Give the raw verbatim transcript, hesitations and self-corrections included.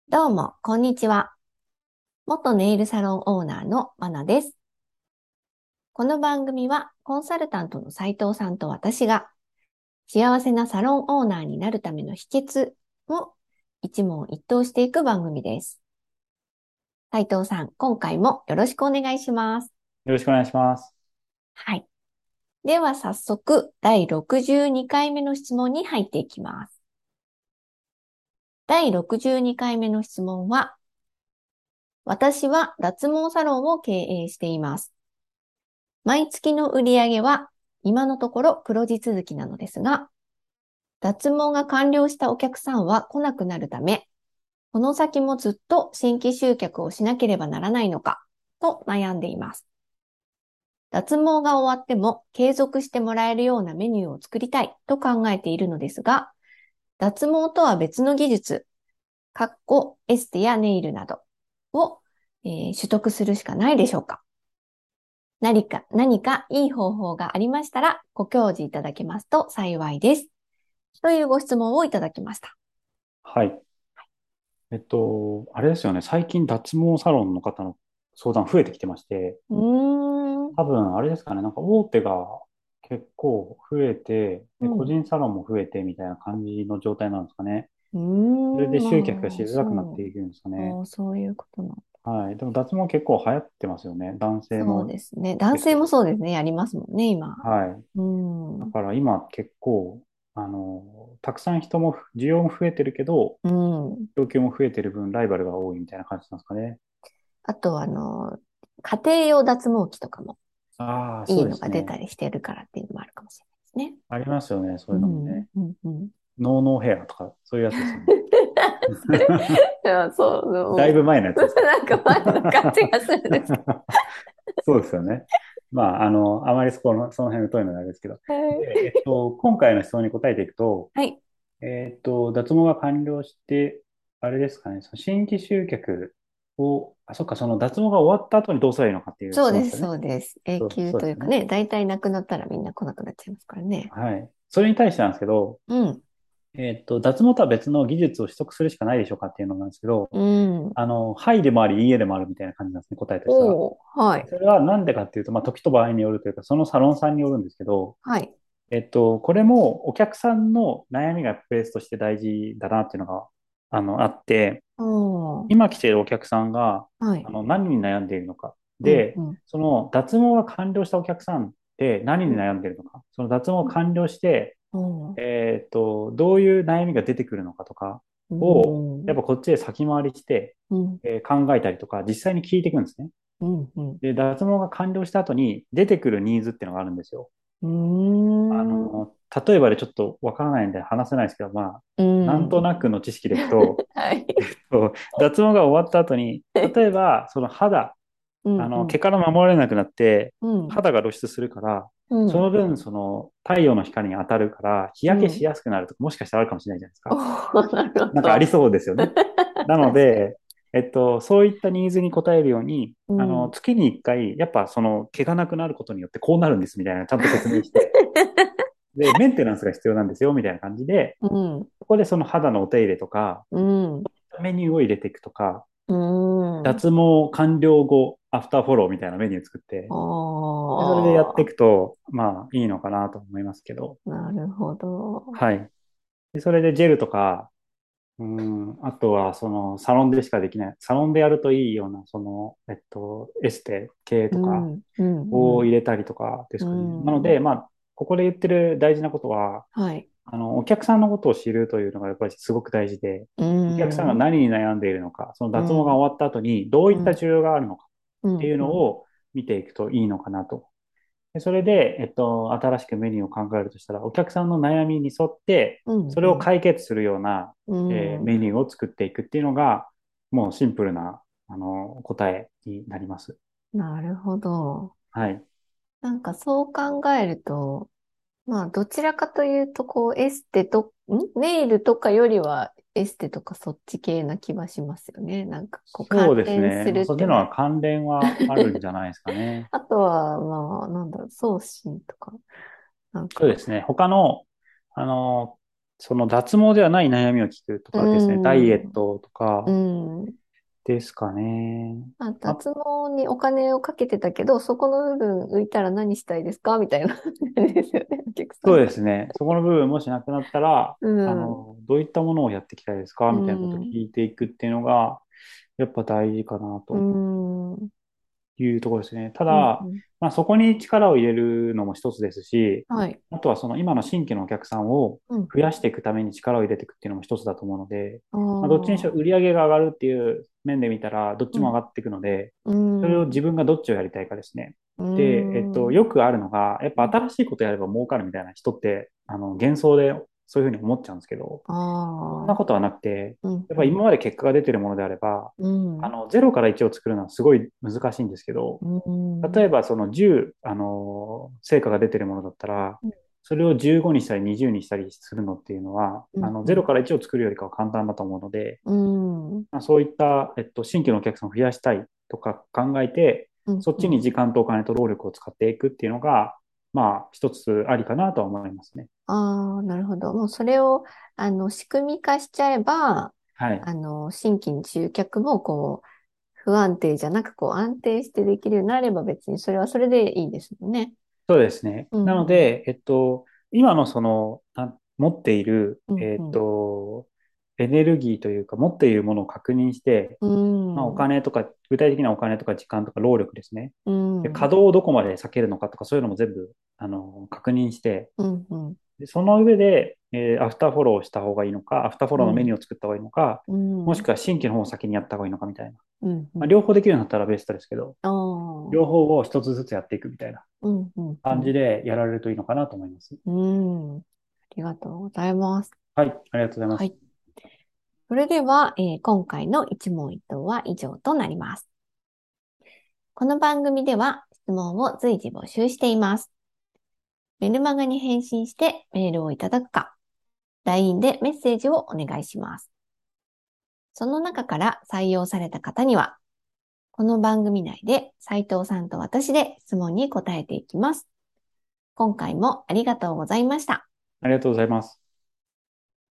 どうも、こんにちは。元ネイルサロンオーナーのマナです。この番組はコンサルタントの斉藤さんと私が幸せなサロンオーナーになるための秘訣を一問一答していく番組です。斉藤さん、今回もよろしくお願いします。 よろしくお願いします。 はい。では早速、だいろくじゅうにかいめの質問に入っていきます。だいろくじゅうにかいめの質問は、私は脱毛サロンを経営しています。毎月の売り上げは今のところ黒字続きなのですが、脱毛が完了したお客さんは来なくなるため、この先もずっと新規集客をしなければならないのか、と悩んでいます。脱毛が終わっても継続してもらえるようなメニューを作りたいと考えているのですが、脱毛とは別の技術、かっこエステやネイルなどを、えー取得するしかないでしょうか。何か、何かいい方法がありましたら、ご教示いただけますと幸いです。というご質問をいただきました。 はい。えっと、あれですよね。最近脱毛サロンの方の相談増えてきてまして、 うーん。 多分あれですかね。なんか大手が結構増えて、で、個うん。 人サロンも増えてみたいな感じの状態なんですかね。 うーそれでん。 集客がしまあ、 づらくなってそいくんですかう。 ね。 ああ、そういうことなの。 はい。でも脱毛結構流行ってますよね。男性そうもですね。男性もですけど。 そうですね。やりますもんね、今。 はい。 うーん。 だから今結構、あの、たくさん人も、需要も増えてるけど、 うん。 供給も増えてる分、ライバルが多いみたいな感じなんですかね。 あと、あの、家庭用脱毛器とかもああ、 いいそうですね。 のが出たりしてるからっていうのもあるかもしれないですね。 ありますよね、そういうのもうん。 ね。 うん。うん。 ノーノーヘアとか、そういうやつですよね。 それ、いや、そう、 だいぶもう、 前のやつですか。 なんか前の感じがするんですけそうですよね。まあ、あの、あまりそこの、その辺疎いのはあれですけど。 ど。はで、えっい。 と、今回の質問に答えていくと、 はい。 えっと、脱毛が完了して、あれですかね、その新規集客を、あ、そっか、その脱毛が終わった後にどうすればいいのかっていうそうです、 質問ですよね。 そうです。永そう、 久そうですよね。 というかね、大体なくなったらみんな来なくなっちゃいますからね。 はい。それに対してなんですけど、 うん。 えっと、脱毛とは別の技術を取得するしかないでしょうかっていうのなんですけど、 うん。 あの、はいでもあり、いいえでもあるみたいな感じなんですね、答えとしては。 おー、はい。 それはなんでかっていうと、まあ、時と場合によるというか、そのサロンさんによるんですけど、 はい。 えっと、これもお客さんの悩みがベースとして大事だなっていうのが、あの、あって、 おー、 今来ているお客さんが、 はい。 あの、何に悩んでいるのか。 うん、 で、 うん、 その脱毛が完了したお客さんって何にうん。 悩んでいるのか。その脱毛完了して、 おー、 えっと、どういう悩みが出てくるのかとかうを、やっん、 ぱこっちで先回りして、 うん、 えー考えたりとか、実際に聞いていくんですね。 うん、うん。 で、脱毛が完了した後に出てくるニーズっていうのがあるんですよ。 うーん、 あの、例えばでちょっとわからないんで話せないですけど、まあ、 うなんとん。 なくの知識でいくと、 はい。 そう脱毛が終わった後に、例えば、その肌、 うん、うあの、毛ん、 から守られなくなって、 うん、 肌が露出するから、 うん、 その分、その、太陽の光に当たるから、日うん。 焼けしやすくなるとか、もしかしたらあるかもしれないじゃないですおか。 ー、なるほなんかありど。 そうですよね。なの確かに。 で、えっと、そういったニーズに応えるように、あの、 うん。 月にいっかい、やっぱその毛がなくなることによってこうなるんですみたいな、ちゃんと説明して、で、メンテナンスが必要なんですよみたいな感じで、 うん、 ここでその肌のお手入れとか、 うん、 メニューを入れていくとか、 うん。 脱毛完了後、アフターフォローみたいなメニュー作って、でそれでやっていああ、 くと、まあいいのかなと思いますけど、 なるほど。 はい。でそれでジェルとか、うん、あとは、その、サロンでしかできない、サロンでやるといいような、その、えっと、エステ系とかうん、うん、うん、 を入れたりとかですうかね。なのん。 で、まあ、ここで言ってる大事なことは、 はい。 あの、お客さんのことを知るというのがやっぱりすごく大事で、 うお客さんがん、 何に悩んでいるのか、その脱毛がうん、 終わった後にどういったうん、 需要があるのかっていうん、うん、 うのを見ていくといいのかなと。でそれで、えっと、新しくメニューを考えるとしたら、お客さんの悩みに沿って、 うん、 それを解決するような、 うえーん。 メニューを作っていくっていうのが、もうシンプルな、あの、答えになります。 なるほど。 はい。 なんかそう考えると、まあどちらかというと、こうエステと、んネイルとかよりはエステとかそっち系な気はしますよね。なんかこう関そうですね。 連するまあ、そっちのはってなる。 関連はあるんじゃないですかね。 あとは、まあなんだろう、送信とか、なんか、 そうですね。他の、あの、 その脱毛ではない悩みを聞くとうかですね。ダイエッん。 トとうかん。 ですかね。 まあ、 あ、 脱毛にお金をかけてたけど、そこの部分浮いたら何したいですかみたいな感じですよね、お客さそうん。 ですね。そこの部分もしなくなったら、 うん。 あの、どういったものをやっていきたいですかうみたいなことをん。 聞いていくっていうのが、やっぱ大事かなうとん。うん。 いうところですね。たうだ、 ん。 まあ、そこに力を入れるのも一つですし、 はい。 あとはその今の新規のお客さんをうん。 増やしていくために力を入れていくっていうのも一つだと思うので、 あまあ、どっちにしろあ。 売り上げが上がるっていう面で見たら、どっちうん。 も上がっていくので、 うそれをん。 自分がどっちをやりたいかですね。 うで、えっと、 ん。 よくあるのが、やっぱ新しいことやれば儲かるみたいな人って、あの、幻想でそういうふうに思っちゃうんですけど、 あそんなあ。 ことはなくて、 うん。 やっうん。 ぱ今まで結果が出てるものであれば、 うん。 あの、ゼロからいちを作るのはすごい難しいんですけど、 うん。 例えばそのじゅう、あの、成果が出てるものだったら、 うん。 それをじゅうごにしたりにじゅうにしたりするのっていうのは、あの、 うん。うん。 ゼロからいちを作るよりかは簡単だと思うので、 うん。 まあ、そういった、えっと、新規のお客さんを増やしたいとか考えて、 うん。 そっちに時間とお金と労力を使っていくっていうのが、まあ、一つありかなとは思いますね。 ああ、なるほど。もうそれを、あの、仕組み化しちゃえば、 はい。 あの、新規集客も、こう、不安定じゃなく、こう、安定してできるようになれば別にそれはそれでいいですもんね。 そうですね。 うん、うん、 なので、えっと、今のその、な持っている、 うん、 えっうん、 と、エネルギーというか、持っているものを確認して、 うまあ、おん、 金とか、具体的なお金とか時間とか労力ですね。 うで、 ん、 稼働をどこまで避けるのかとか、そういうのも全部、あの、確認して、 うん、うん、 で、その上で、えーアフターフォローをした方がいいのか、アフターフォローのメニューを作った方がいいのか、 うん、 もしくは新規の方を先にやった方がいいのかみたいな。 うん、うまあ、 ん、 両方できるようになったらベストですけど、 ああ、 両方を一つずつやっていくみたいなうん、うん、う感じん、 でやられるといいのかなと思います。 うん、ありがとうございます。 はい、ありがとうございます。 はい。それでは、えー今回の一問一答は以上となります。この番組では質問を随時募集しています。メルマガに返信してメールをいただくか、ライン でメッセージをお願いします。その中から採用された方には、この番組内で斉藤さんと私で質問に答えていきます。今回もありがとうございました。 ありがとうございます。